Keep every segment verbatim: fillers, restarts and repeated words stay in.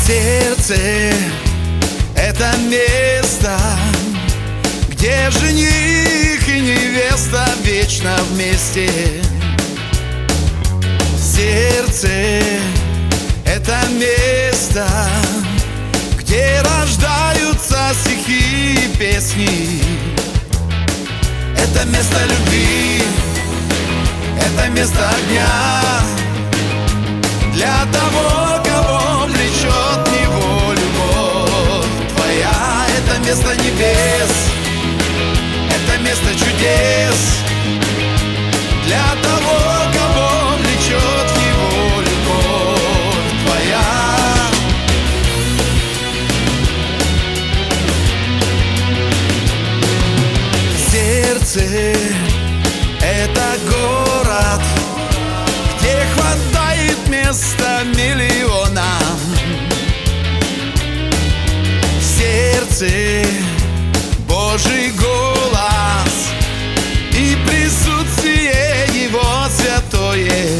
Сердце — это место, где жених и невеста вечно вместе. Сердце — это место, где рождаются стихи и песни. Это место любви, это место огня для того, кого влечет в него любовь твоя. Это место небес, это место чудес для того, кого влечет в него любовь твоя. Сердце — это город, где хватает места миллионам. Сердце — Божий голос и присутствие Его святое.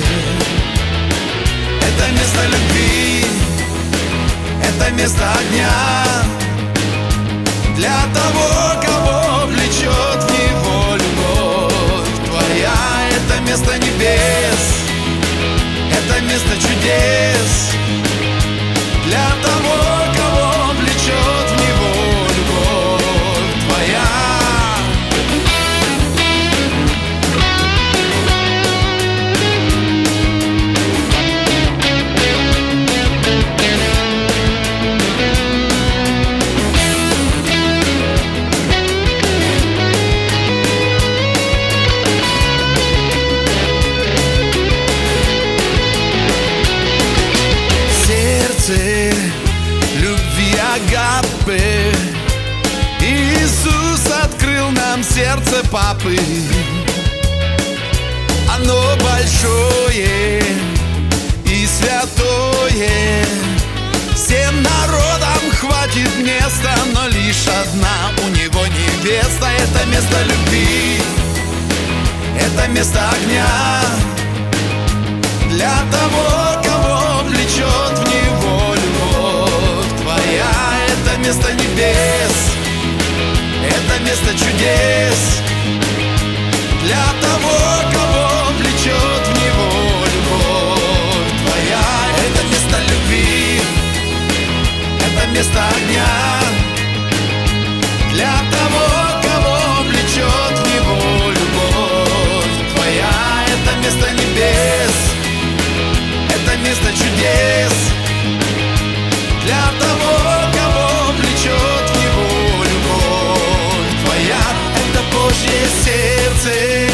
Это место любви, это место огня для того, кого влечет в него любовь твоя. Это место небес, это место чудес для того, кого влечет в него любовь твоя. Любви агапы, Иисус открыл нам сердце папы. Оно большое и святое, всем народам хватит места, но лишь одна у него невеста. Это место любви, это место огня для того, кого влечет в него любовь твоя. Это место небес, это место чудес для того, кого влечет в него любовь твоя. Это место любви, это место огня для того, кого влечет в него любовь твоя. Это место небес, это место чудес для того, кого влечет в него любовь твоя. Это Божье сердце.